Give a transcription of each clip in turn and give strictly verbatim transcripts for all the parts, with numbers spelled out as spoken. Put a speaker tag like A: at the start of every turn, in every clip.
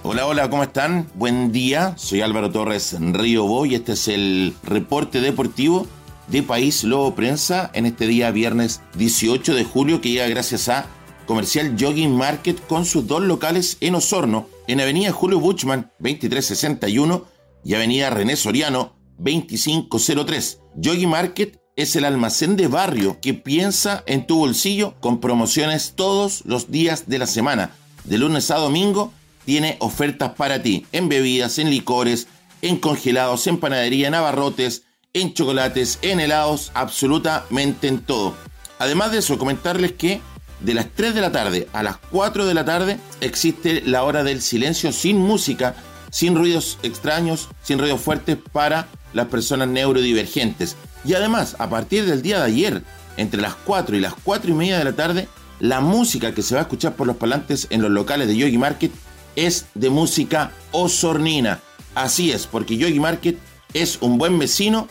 A: Hola, hola, ¿cómo están? Buen día, soy Álvaro Torres Río Bo y este es el reporte deportivo de País Lobo Prensa en este día viernes dieciocho de julio, que llega gracias a Comercial Jogging Market con sus dos locales en Osorno, en Avenida Julio Buchmann veintitrés sesenta y uno y Avenida René Soriano veinticinco cero tres. Jogging Market es el almacén de barrio que piensa en tu bolsillo con promociones todos los días de la semana, de lunes a domingo. Tiene ofertas para ti en bebidas, en licores, en congelados, en panadería, en abarrotes, en chocolates, en helados, absolutamente en todo. Además de eso, comentarles que de las tres de la tarde a las cuatro de la tarde existe la hora del silencio sin música, sin ruidos extraños, sin ruidos fuertes para las personas neurodivergentes. Y además, a partir del día de ayer, entre las cuatro y las cuatro y media de la tarde, la música que se va a escuchar por los parlantes en los locales de Jogging Market es de música osornina. Así es, porque Jogging Market es un buen vecino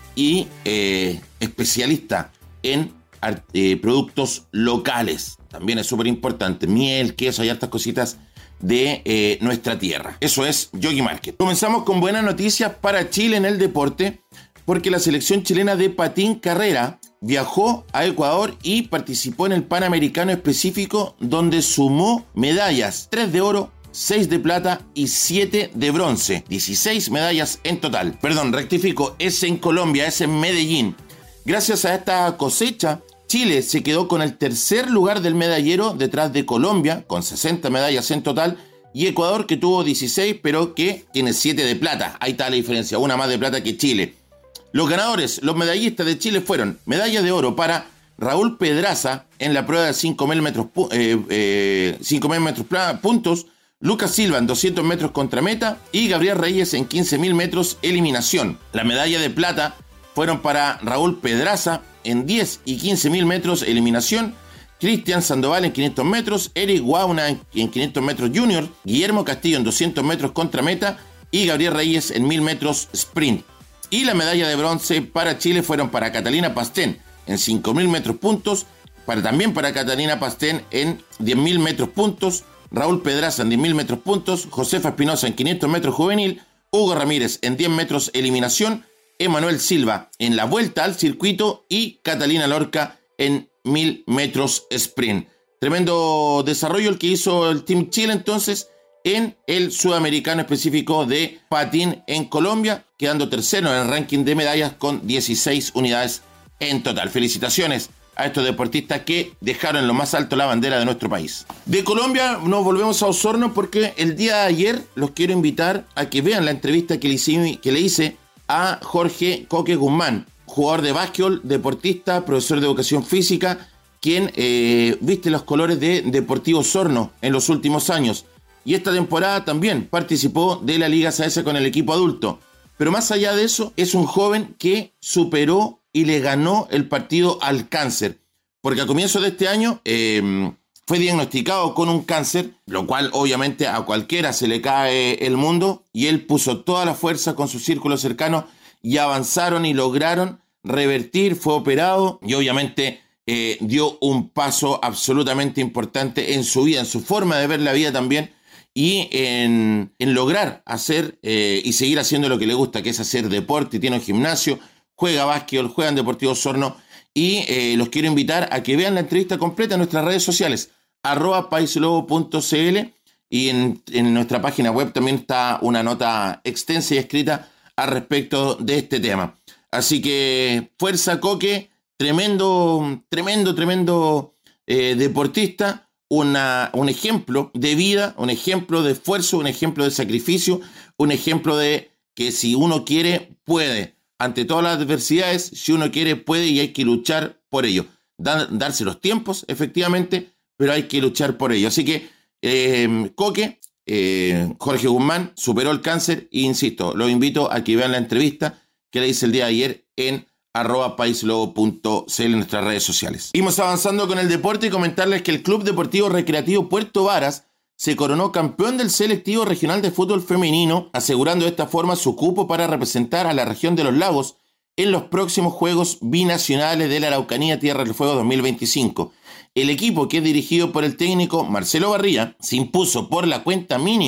A: y eh, especialista en eh, productos locales. También es súper importante. Miel, queso, hay hartas cositas de eh, nuestra tierra. Eso es Jogging Market. Comenzamos con buenas noticias para Chile en el deporte, porque la selección chilena de patín carrera viajó a Ecuador y participó en el Panamericano específico, donde sumó medallas, tres de oro, seis de plata y siete de bronce. dieciséis medallas en total. Perdón, rectifico, es en Colombia, es en Medellín. Gracias a esta cosecha, Chile se quedó con el tercer lugar del medallero detrás de Colombia, con sesenta medallas en total, y Ecuador, que tuvo dieciséis, pero que tiene siete de plata. Ahí está la diferencia, una más de plata que Chile. Los ganadores, los medallistas de Chile fueron medalla de oro para Raúl Pedraza en la prueba de cinco mil metros, eh, eh, cinco mil metros puntos, Lucas Silva en doscientos metros contra meta y Gabriel Reyes en quince mil metros eliminación. La medalla de plata fueron para Raúl Pedraza en diez y quince mil metros eliminación, Cristian Sandoval en quinientos metros, Eric Guauna en quinientos metros junior, Guillermo Castillo en doscientos metros contra meta y Gabriel Reyes en mil metros sprint. Y la medalla de bronce para Chile fueron para Catalina Pastén en cinco mil metros puntos, para, también para Catalina Pastén en diez mil metros puntos, Raúl Pedraza en diez mil metros puntos, Josefa Espinosa en quinientos metros juvenil, Hugo Ramírez en diez metros eliminación, Emanuel Silva en la vuelta al circuito y Catalina Lorca en mil metros sprint. Tremendo desarrollo el que hizo el Team Chile entonces en el sudamericano específico de patín en Colombia, quedando tercero en el ranking de medallas con dieciséis unidades en total. Felicitaciones a estos deportistas que dejaron en lo más alto la bandera de nuestro país. De Colombia nos volvemos a Osorno porque el día de ayer los quiero invitar a que vean la entrevista que le hice, que le hice a Jorge Coque Guzmán, jugador de básquetbol, deportista, profesor de educación física, quien eh, viste los colores de Deportivo Osorno en los últimos años. Y esta temporada también participó de la Liga S A S con el equipo adulto. Pero más allá de eso, es un joven que superó y le ganó el partido al cáncer. Porque a comienzos de este año eh, fue diagnosticado con un cáncer, lo cual obviamente a cualquiera se le cae el mundo. Y él puso toda la fuerza con su círculo cercano y avanzaron y lograron revertir, fue operado y obviamente eh, dio un paso absolutamente importante en su vida, en su forma de ver la vida también. Y en, en lograr hacer eh, y seguir haciendo lo que le gusta, que es hacer deporte. Tiene un gimnasio, juega básquetbol, juega en Deportivo Osorno. Y eh, los quiero invitar a que vean la entrevista completa en nuestras redes sociales, arroba paislobo punto cl. Y en, en nuestra página web también está una nota extensa y escrita al respecto de este tema. Así que fuerza, Coque, tremendo, tremendo, tremendo eh, deportista. Una, un ejemplo de vida, un ejemplo de esfuerzo, un ejemplo de sacrificio, un ejemplo de que si uno quiere, puede. Ante todas las adversidades, si uno quiere, puede y hay que luchar por ello. Da, darse los tiempos, efectivamente, pero hay que luchar por ello. Así que, eh, Coque, eh, Jorge Guzmán, superó el cáncer e insisto, los invito a que vean la entrevista que le hice el día de ayer en arroba paislobo punto cl en nuestras redes sociales. Seguimos avanzando con el deporte y comentarles que el Club Deportivo Recreativo Puerto Varas se coronó campeón del selectivo regional de fútbol femenino, asegurando de esta forma su cupo para representar a la región de los lagos en los próximos Juegos Binacionales de la Araucanía Tierra del Fuego dos mil veinticinco. El equipo, que es dirigido por el técnico Marcelo Barría, se impuso por la cuenta mínima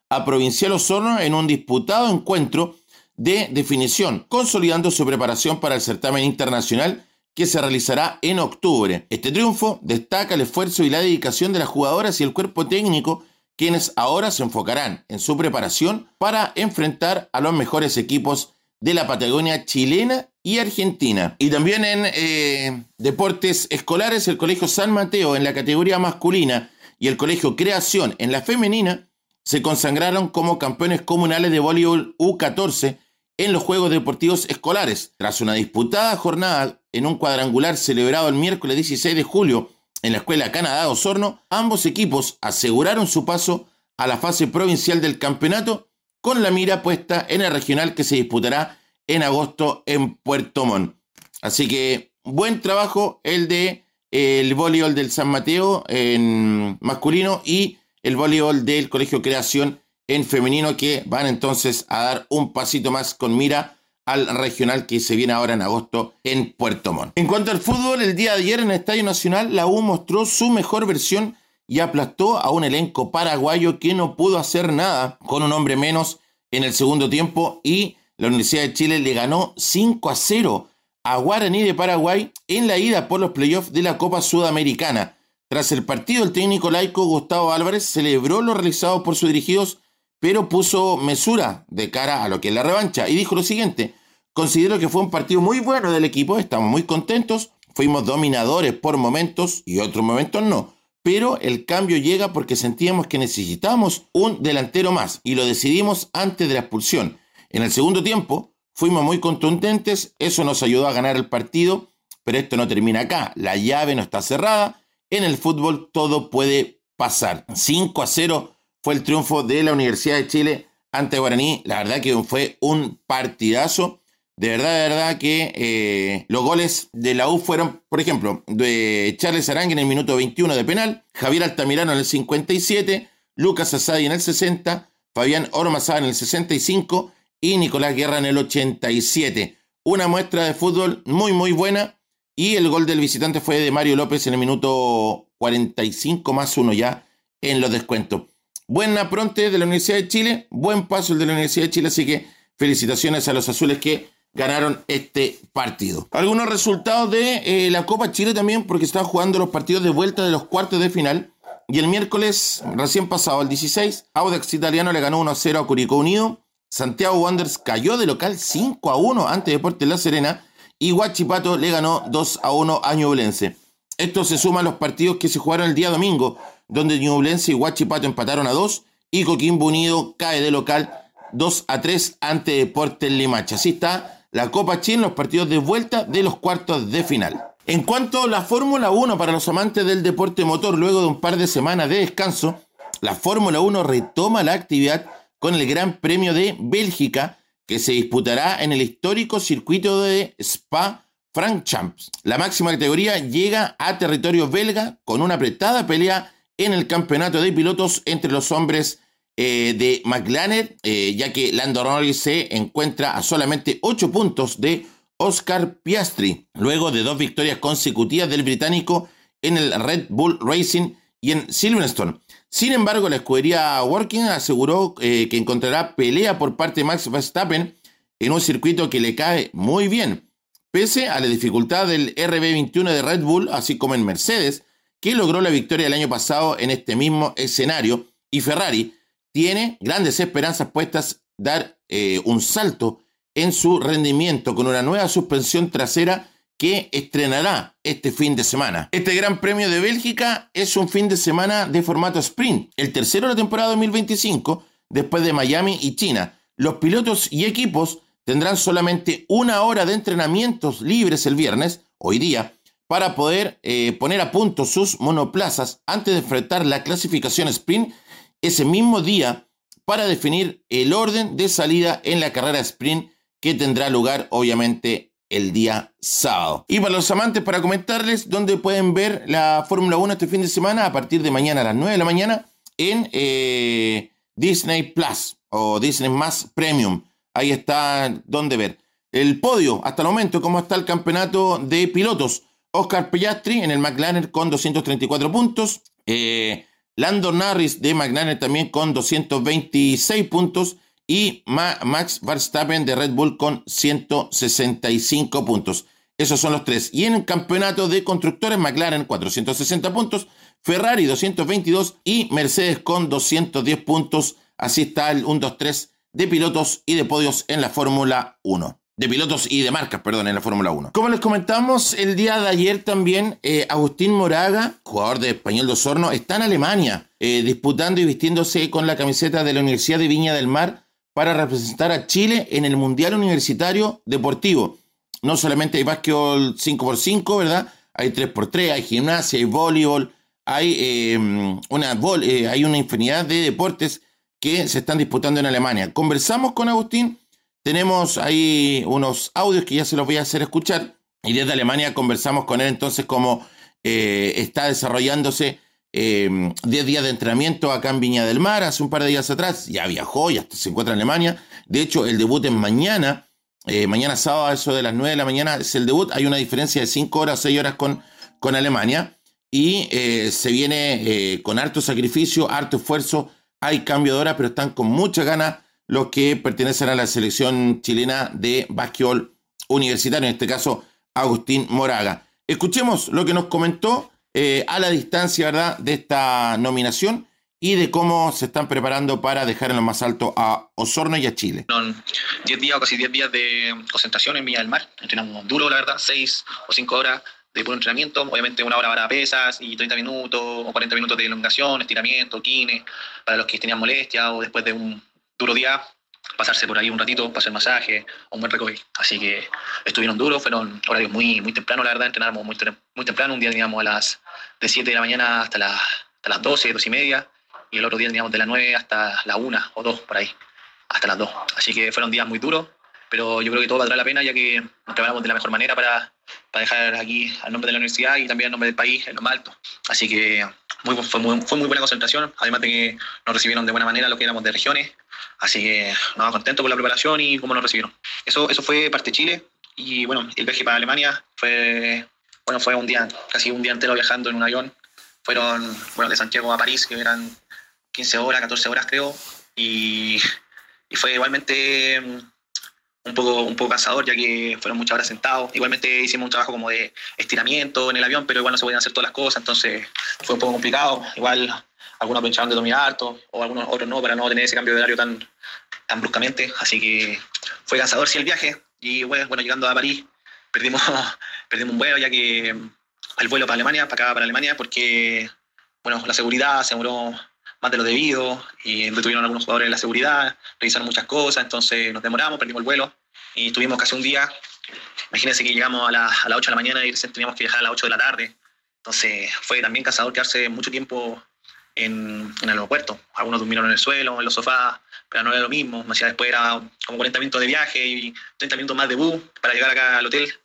A: a Provincial Osorno en un disputado encuentro de definición, consolidando su preparación para el certamen internacional que se realizará en octubre. Este triunfo destaca el esfuerzo y la dedicación de las jugadoras y el cuerpo técnico, quienes ahora se enfocarán en su preparación para enfrentar a los mejores equipos de la Patagonia chilena y argentina. Y también en eh, deportes escolares, el Colegio San Mateo en la categoría masculina y el Colegio Creación en la femenina se consagraron como campeones comunales de voleibol U catorce en los Juegos Deportivos Escolares. Tras una disputada jornada en un cuadrangular celebrado el miércoles dieciséis de julio en la Escuela Canadá Osorno, ambos equipos aseguraron su paso a la fase provincial del campeonato con la mira puesta en el regional que se disputará en agosto en Puerto Montt. Así que buen trabajo el de eh, el voleibol del San Mateo en masculino y el voleibol del Colegio Creación en femenino, que van entonces a dar un pasito más con mira al regional que se viene ahora en agosto en Puerto Montt. En cuanto al fútbol, el día de ayer en el Estadio Nacional, la U mostró su mejor versión y aplastó a un elenco paraguayo que no pudo hacer nada con un hombre menos en el segundo tiempo, y la Universidad de Chile le ganó cinco a cero a Guaraní de Paraguay en la ida por los playoffs de la Copa Sudamericana. Tras el partido, el técnico laico Gustavo Álvarez celebró lo realizado por sus dirigidos, pero puso mesura de cara a lo que es la revancha y dijo lo siguiente: considero que fue un partido muy bueno del equipo, estamos muy contentos, fuimos dominadores por momentos y otros momentos no, pero el cambio llega porque sentíamos que necesitábamos un delantero más y lo decidimos antes de la expulsión. En el segundo tiempo fuimos muy contundentes, eso nos ayudó a ganar el partido, pero esto no termina acá, la llave no está cerrada, en el fútbol todo puede pasar. cinco a cero fue el triunfo de la Universidad de Chile ante Guaraní. La verdad que fue un partidazo. De verdad, de verdad que eh, los goles de la U fueron, por ejemplo, de Charles Arangui en el minuto veintiuno de penal, Javier Altamirano en el cincuenta y siete, Lucas Asadi en el sesenta, Fabián Ormazábal en el sesenta y cinco y Nicolás Guerra en el ochenta y siete. Una muestra de fútbol muy, muy buena. Y el gol del visitante fue de Mario López en el minuto cuarenta y cinco más uno ya en los descuentos. Buena pronte de la Universidad de Chile, buen paso el de la Universidad de Chile, así que felicitaciones a los azules que ganaron este partido. Algunos resultados de eh, la Copa Chile también, porque están jugando los partidos de vuelta de los cuartos de final. Y el miércoles recién pasado, el dieciséis, Audax Italiano le ganó uno a cero a Curicó Unido. Santiago Wanderers cayó de local cinco a uno ante Deportes La Serena. Y Huachipato le ganó dos a uno a Ñublense. Esto se suma a los partidos que se jugaron el día domingo, donde Ñublense y Huachipato empataron a dos y Coquimbo Unido cae de local dos a tres ante Deportes Limache. Así está la Copa Chile en los partidos de vuelta de los cuartos de final. En cuanto a la Fórmula uno, para los amantes del deporte motor, luego de un par de semanas de descanso, la Fórmula uno retoma la actividad con el Gran Premio de Bélgica, que se disputará en el histórico circuito de Spa-Francorchamps. La máxima categoría llega a territorio belga con una apretada pelea en el campeonato de pilotos entre los hombres eh, de McLaren, eh, ya que Lando Norris se encuentra a solamente ocho puntos de Oscar Piastri, luego de dos victorias consecutivas del británico en el Red Bull Racing y en Silverstone. Sin embargo, la escudería Working aseguró eh, que encontrará pelea por parte de Max Verstappen en un circuito que le cae muy bien, pese a la dificultad del R B veintiuno de Red Bull, así como en Mercedes, que logró la victoria el año pasado en este mismo escenario, y Ferrari tiene grandes esperanzas puestas dar eh, un salto en su rendimiento con una nueva suspensión trasera que estrenará este fin de semana. Este Gran Premio de Bélgica es un fin de semana de formato sprint, el tercero de la temporada dos mil veinticinco, después de Miami y China. Los pilotos y equipos tendrán solamente una hora de entrenamientos libres el viernes, hoy día, para poder eh, poner a punto sus monoplazas antes de enfrentar la clasificación sprint ese mismo día para definir el orden de salida en la carrera sprint que tendrá lugar obviamente el día sábado. Y para los amantes, para comentarles dónde pueden ver la Fórmula uno este fin de semana a partir de mañana a las nueve de la mañana en eh, Disney Plus o Disney Más Premium. Ahí está donde ver el podio hasta el momento, cómo está el campeonato de pilotos. Oscar Piastri en el McLaren con doscientos treinta y cuatro puntos. Eh, Lando Norris de McLaren también con doscientos veintiséis puntos y Ma- Max Verstappen de Red Bull con ciento sesenta y cinco puntos. Esos son los tres. Y en el campeonato de constructores, McLaren cuatrocientos sesenta puntos, Ferrari doscientos veintidós y Mercedes con doscientos diez puntos. Así está el uno, dos, tres de pilotos y de podios en la Fórmula uno. De pilotos y de marcas, perdón, en la Fórmula uno. Como les comentamos el día de ayer también, eh, Agustín Moraga, jugador de Español de Osorno, está en Alemania, eh, disputando y vistiéndose con la camiseta de la Universidad de Viña del Mar para representar a Chile en el Mundial Universitario Deportivo. No solamente hay básquetbol cinco por cinco, ¿verdad? Hay tres por tres, hay gimnasia, hay voleibol, hay, eh, una, vol- eh, hay una infinidad de deportes que se están disputando en Alemania. Conversamos con Agustín. Tenemos ahí unos audios que ya se los voy a hacer escuchar y desde Alemania conversamos con él entonces cómo eh, está desarrollándose eh, diez días de entrenamiento acá en Viña del Mar. Hace un par de días atrás ya viajó y hasta se encuentra en Alemania. De hecho, el debut es mañana, eh, mañana sábado a eso de las nueve de la mañana es el debut. Hay una diferencia de cinco horas, seis horas con, con Alemania y eh, se viene eh, con harto sacrificio, harto esfuerzo. Hay cambio de hora, pero están con mucha ganas los que pertenecen a la selección chilena de básquetbol universitario, en este caso Agustín Moraga. Escuchemos lo que nos comentó eh, a la distancia, ¿verdad?, de esta nominación y de cómo se están preparando para dejar en lo más alto a Osorno y a Chile.
B: Son diez días o casi diez días de concentración en Viña del Mar. Entrenamos duro, la verdad, seis o cinco horas de puro entrenamiento. Obviamente una hora para pesas y treinta minutos o cuarenta minutos de elongación, estiramiento, kine, para los que tenían molestia o después de un duro día, pasarse por ahí un ratito para hacer masaje o un buen recovery. Así que estuvieron duros, fueron horarios muy, muy temprano, la verdad, entrenamos muy, muy temprano. Un día teníamos a las de siete de la mañana hasta, la, hasta las doce, doce y media, y el otro día teníamos de las nueve hasta la una o dos, por ahí, hasta las dos. Así que fueron días muy duros, pero yo creo que todo valdrá la pena, ya que nos preparamos de la mejor manera para, para dejar aquí al nombre de la universidad y también al nombre del país en lo más alto. Así que muy, fue, muy, fue muy buena concentración, además de que nos recibieron de buena manera los que éramos de regiones. Así que nada, contento con la preparación y cómo nos recibieron. Eso, eso fue parte de Chile. Y bueno, el viaje para Alemania fue, bueno, fue un día, casi un día entero viajando en un avión. Fueron, bueno, de Santiago a París, que eran quince horas, catorce horas creo. Y, y fue igualmente un poco, un poco cansador, ya que fueron muchas horas sentados. Igualmente hicimos un trabajo como de estiramiento en el avión, pero igual no se podían hacer todas las cosas, entonces fue un poco complicado. Igual algunos aprovecharon de dormir harto, o algunos otros no, para no tener ese cambio de horario tan, tan bruscamente. Así que fue cansador sí el viaje. Y bueno, bueno llegando a París, perdimos, perdimos un vuelo, ya que el vuelo para Alemania, para acá para Alemania, porque bueno, la seguridad se demoró más de lo debido, y detuvieron a algunos jugadores de la seguridad, revisaron muchas cosas, entonces nos demoramos, perdimos el vuelo, y estuvimos casi un día. Imagínense que llegamos a, la, a las ocho de la mañana y recién teníamos que viajar a las ocho de la tarde. Entonces fue también cansador quedarse mucho tiempo en, en el aeropuerto. Algunos durmieron en el suelo, en los sofás, pero no era lo mismo. Después era como cuarenta minutos de viaje y treinta minutos más de bus para llegar acá al hotel,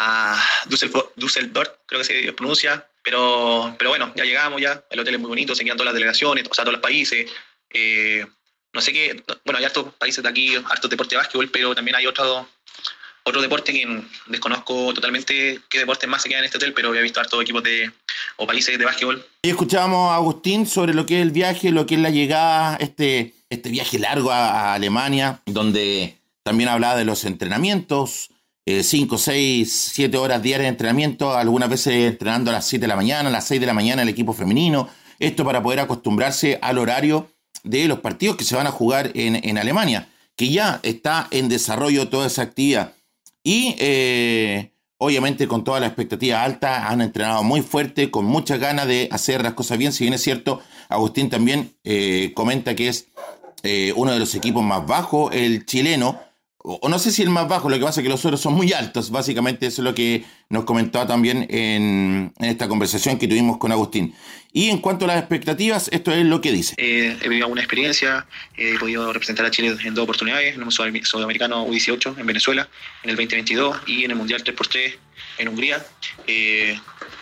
B: a Düsseldorf, Düsseldorf creo que se pronuncia. Pero, pero bueno, ya llegamos, ya el hotel es muy bonito, se quedan todas las delegaciones, o sea, todos los países. Eh, no sé qué, bueno, hay hartos países de aquí, hartos deportes de básquetbol, pero también hay otro, otro deporte que desconozco totalmente qué deportes más se quedan en este hotel, pero he visto hartos equipos de, o países de básquetbol.
A: Y escuchábamos a Agustín sobre lo que es el viaje, lo que es la llegada, este, este viaje largo a, a Alemania, donde también hablaba de los entrenamientos. cinco, seis, siete horas diarias de entrenamiento, algunas veces entrenando a las siete de la mañana, a las seis de la mañana el equipo femenino. Esto para poder acostumbrarse al horario de los partidos que se van a jugar en, en Alemania, que ya está en desarrollo toda esa actividad. Y eh, obviamente con toda la expectativa alta, han entrenado muy fuerte, con muchas ganas de hacer las cosas bien. Si bien es cierto, Agustín también eh, comenta que es eh, uno de los equipos más bajos, el chileno, o no sé si el más bajo, lo que pasa es que los otros son muy altos, básicamente eso es lo que nos comentaba también en, en esta conversación que tuvimos con Agustín. Y en cuanto a las expectativas, esto es lo que dice.
B: Eh, he vivido una experiencia, he podido representar a Chile en dos oportunidades, en el Sudamericano U dieciocho en Venezuela, en el veinte veintidós y en el Mundial tres por tres en Hungría. Eh,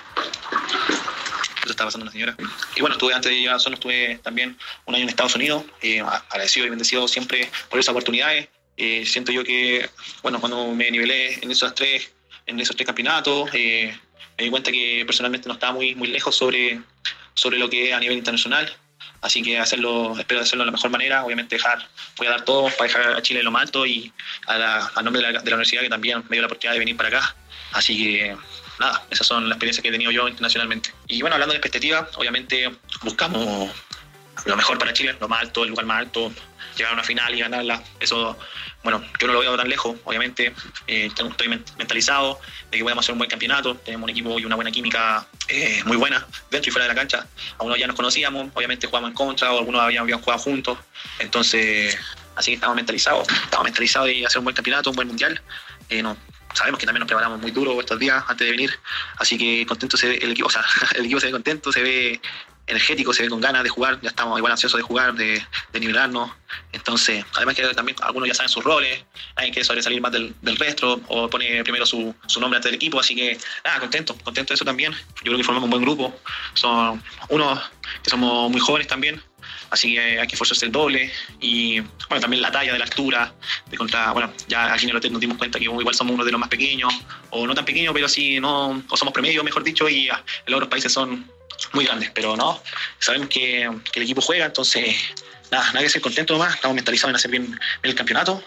B: Eso estaba pasando una señora. Y bueno, estuve antes de llegar a Osorno, estuve también un año en Estados Unidos, eh, agradecido y bendecido siempre por esas oportunidades. Eh, siento yo que, bueno, cuando me nivelé en esos tres, en esos tres campeonatos, eh, me di cuenta que personalmente no estaba muy, muy lejos sobre, sobre lo que es a nivel internacional. Así que hacerlo, espero hacerlo de la mejor manera. Obviamente dejar, voy a dar todo para dejar a Chile en lo más alto y a la, a nombre de la, de la universidad que también me dio la oportunidad de venir para acá. Así que nada, esas son las experiencias que he tenido yo internacionalmente. Y bueno, hablando de expectativa, obviamente buscamos lo mejor para Chile, lo más alto, el lugar más alto, llegar a una final y ganarla. Eso, bueno, yo no lo veo tan lejos, obviamente. Eh, estoy mentalizado de que podemos hacer un buen campeonato. Tenemos un equipo y una buena química eh, muy buena dentro y fuera de la cancha. Algunos ya nos conocíamos, obviamente jugamos en contra o algunos habían, habían jugado juntos. Entonces, así que estamos mentalizados. Estamos mentalizados de hacer un buen campeonato, un buen mundial. Eh, no, sabemos que también nos preparamos muy duro estos días antes de venir. Así que contento se ve el equipo, o sea, el equipo se ve contento, se ve energético, se ve con ganas de jugar, ya estamos igual ansiosos de jugar, de, de nivelarnos. Entonces, además que también algunos ya saben sus roles, alguien quiere sobresalir más del, del resto o pone primero su, su nombre antes del equipo, así que nada, contento, contento de eso también. Yo creo que formamos un buen grupo, son unos que somos muy jóvenes también, así que hay que esforzarse el doble y bueno, también la talla de la altura, de contra, bueno, ya aquí en el hotel nos dimos cuenta que igual somos uno de los más pequeños, o no tan pequeños, pero sí, no, o somos promedio, mejor dicho, y en los otros países son muy grandes, pero no, sabemos que, que el equipo juega, entonces nada, nada que ser contento nomás, estamos mentalizados en hacer bien, bien el campeonato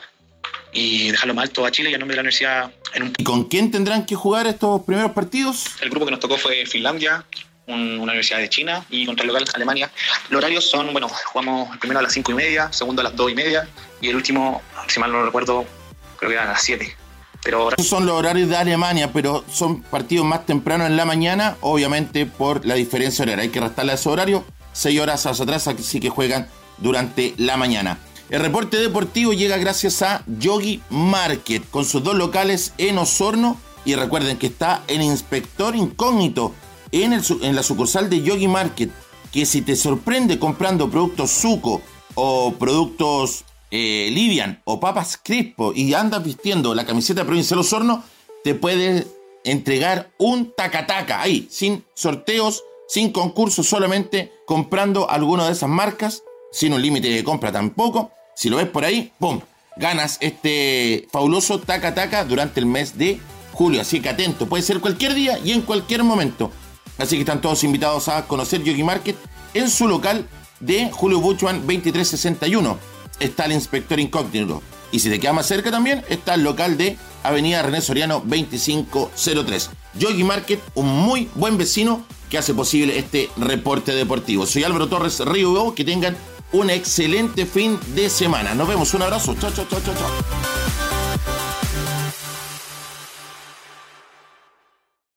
B: y dejarlo más alto a Chile y a nombre de la universidad. En un...
A: ¿Y con quién tendrán que jugar estos primeros partidos?
B: El grupo que nos tocó fue Finlandia, un, una universidad de China, y contra el local Alemania. Los horarios son, bueno, jugamos el primero a las cinco y media, segundo a las dos y media y el último, si mal no recuerdo, creo que era a las siete. Pero
A: esos son los horarios de Alemania, pero son partidos más tempranos en la mañana, obviamente por la diferencia horaria. Hay que restarle a esos horarios, seis horas hacia atrás, así que juegan durante la mañana. El reporte deportivo llega gracias a Yogi Market, con sus dos locales en Osorno, y recuerden que está el inspector incógnito en, el, en la sucursal de Yogi Market, que si te sorprende comprando productos Zuko o productos Eh, Livian o Papas Crispo y andas vistiendo la camiseta Provincial Osorno, te puede entregar un tacataca ahí, sin sorteos, sin concursos, solamente comprando alguna de esas marcas, sin un límite de compra tampoco. Si lo ves por ahí, ¡pum!, ganas este fabuloso tacataca durante el mes de julio, así que atento, puede ser cualquier día y en cualquier momento. Así que están todos invitados a conocer Yogi Market en su local de Julio Buchmann veintitrés sesenta y uno. Está el inspector incógnito. Y si te queda más cerca también, está el local de Avenida René Soriano veinticinco cero tres. Yogi Market, un muy buen vecino que hace posible este reporte deportivo. Soy Álvaro Torres Río, que tengan un excelente fin de semana. Nos vemos, un abrazo. Chao, chao, chao, chao, chao.